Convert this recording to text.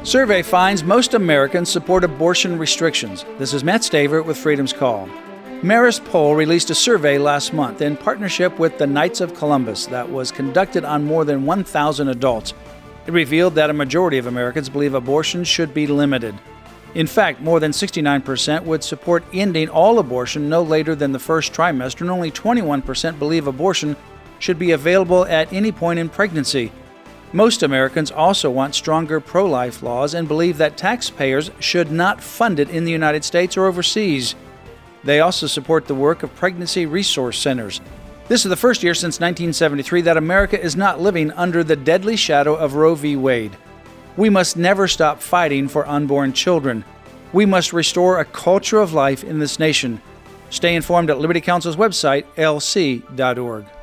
Survey finds most Americans support abortion restrictions. This is Matt Staver with Freedom's Call. Marist Poll released a survey last month in partnership with the Knights of Columbus that was conducted on more than 1,000 adults. It revealed that a majority of Americans believe abortion should be limited. In fact, more than 69% would support ending all abortion no later than the first trimester, and only 21% believe abortion should be available at any point in pregnancy. Most Americans also want stronger pro-life laws and believe that taxpayers should not fund it in the United States or overseas. They also support the work of pregnancy resource centers. This is the first year since 1973 that America is not living under the deadly shadow of Roe v. Wade. We must never stop fighting for unborn children. We must restore a culture of life in this nation. Stay informed at Liberty Counsel's website, lc.org.